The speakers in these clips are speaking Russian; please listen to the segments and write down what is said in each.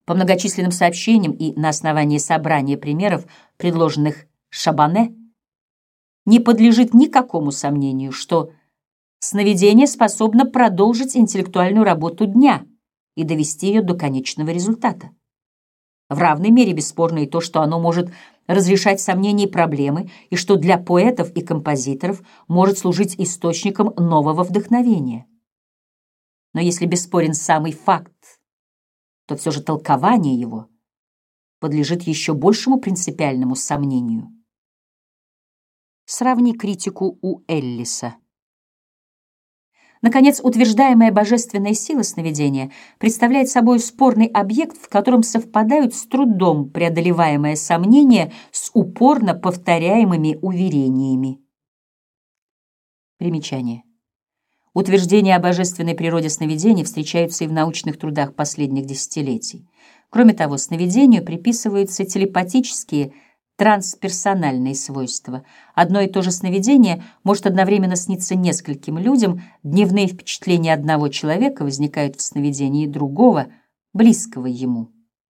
По многочисленным сообщениям и на основании собрания примеров, предложенных Шабане, не подлежит никакому сомнению, что сновидение способно продолжить интеллектуальную работу дня и довести ее до конечного результата. В равной мере бесспорно и то, что оно может разрешать сомнения и проблемы, и что для поэтов и композиторов может служить источником нового вдохновения. Но если бесспорен самый факт, то все же толкование его подлежит еще большему принципиальному сомнению. Сравни критику у Эллиса. Наконец, утверждаемая божественная сила сновидения представляет собой спорный объект, в котором совпадают с трудом преодолеваемые сомнения с упорно повторяемыми уверениями. Примечание. Утверждения о божественной природе сновидений встречаются и в научных трудах последних десятилетий. Кроме того, сновидению приписываются телепатические трансперсональные свойства. Одно и то же сновидение может одновременно сниться нескольким людям, дневные впечатления одного человека возникают в сновидении другого, близкого ему.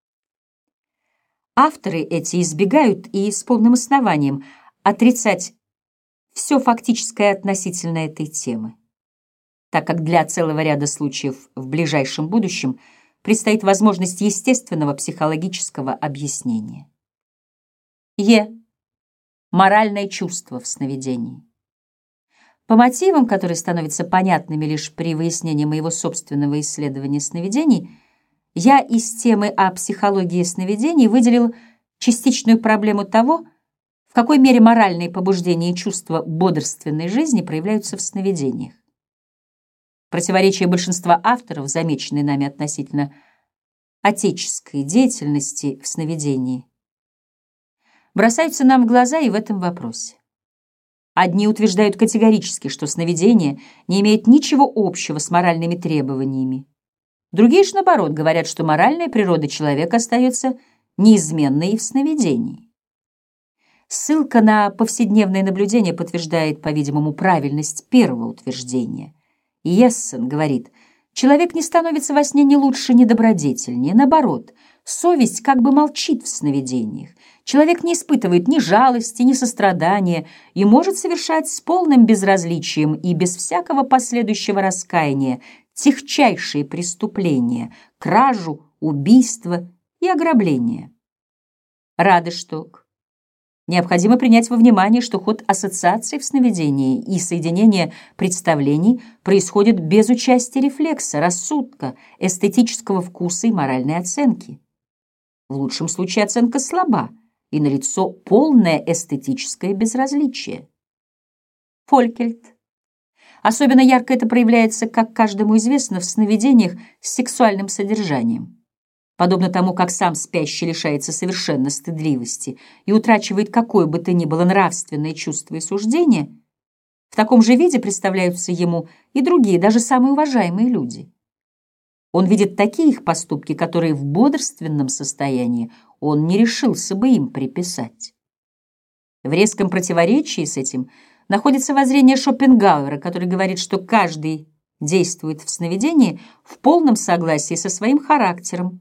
Авторы эти избегают и с полным основанием отрицать все фактическое относительно этой темы, так как для целого ряда случаев в ближайшем будущем предстоит возможность естественного психологического объяснения. Моральное чувство в сновидении. По мотивам, которые становятся понятными лишь при выяснении моего собственного исследования сновидений, я из темы о психологии сновидений выделил частичную проблему того, в какой мере моральные побуждения и чувства бодрственной жизни проявляются в сновидениях. Противоречия большинства авторов, замеченные нами относительно отеческой деятельности в сновидении, бросаются нам в глаза и в этом вопросе. Одни утверждают категорически, что сновидение не имеет ничего общего с моральными требованиями. Другие же, наоборот, говорят, что моральная природа человека остается неизменной и в сновидении. Ссылка на повседневное наблюдение подтверждает, по-видимому, правильность первого утверждения. Ессен говорит, человек не становится во сне ни лучше, ни добродетельнее. Наоборот, совесть как бы молчит в сновидениях. Человек не испытывает ни жалости, ни сострадания и может совершать с полным безразличием и без всякого последующего раскаяния тихчайшие преступления, кражу, убийство и ограбление. Радешток. Необходимо принять во внимание, что ход ассоциаций в сновидении и соединение представлений происходит без участия рефлекса, рассудка, эстетического вкуса и моральной оценки. В лучшем случае оценка слаба, и налицо полное эстетическое безразличие. Фолькельт. Особенно ярко это проявляется, как каждому известно, в сновидениях с сексуальным содержанием. Подобно тому, как сам спящий лишается совершенно стыдливости и утрачивает какое бы то ни было нравственное чувство и суждение, в таком же виде представляются ему и другие, даже самые уважаемые люди. Он видит такие их поступки, которые в бодрственном состоянии он не решился бы им приписать. В резком противоречии с этим находится воззрение Шопенгауэра, который говорит, что каждый действует в сновидении в полном согласии со своим характером.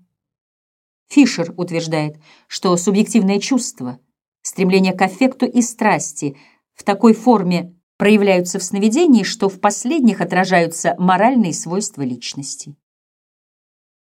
Фишер утверждает, что субъективное чувство, стремление к аффекту и страсти в такой форме проявляются в сновидении, что в последних отражаются моральные свойства личности.